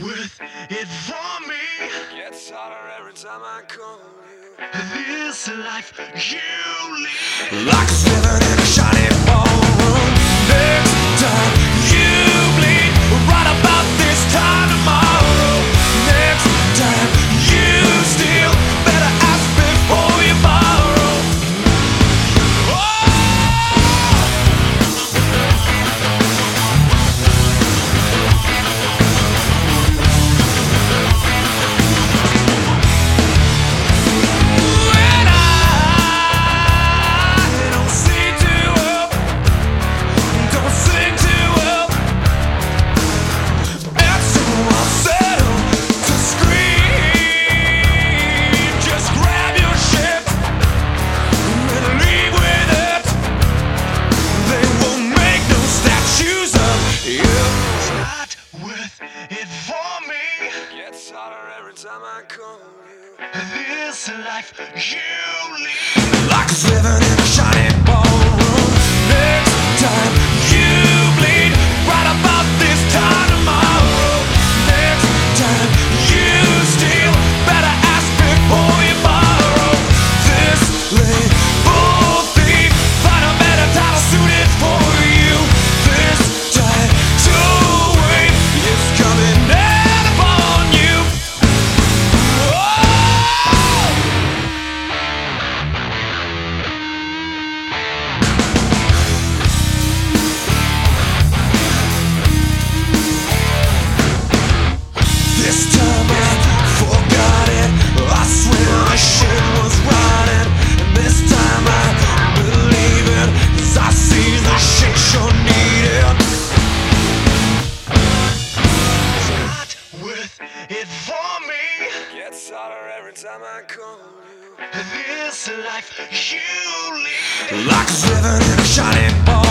with it for me. Gets harder every time I call you. This life you lead, Like a sliver in a shiny ballroom. Next time you bleed, right about this time tomorrow. Next time you steal, better ask before you borrow. When I don't see too well, don't sing too well, and so I'll settle to scream. Just grab your shit and leave with it. They won't make no statues of you. start with it for me. Gets harder every time I call you. This life you lead, Like a sliver in a shiny ballroom. Next time you bleed, right about this time tomorrow. Next time you steal, better ask before you borrow. This label thief, find a better title suited for you. This time to wait is coming down upon you. This time I forgot it. I swear the shit was rotting. And this time I believe it, 'cause I see the shit you're needing. start with it for me. Gets harder every time I call you. This life you lead, Like a sliver in a shiny ball.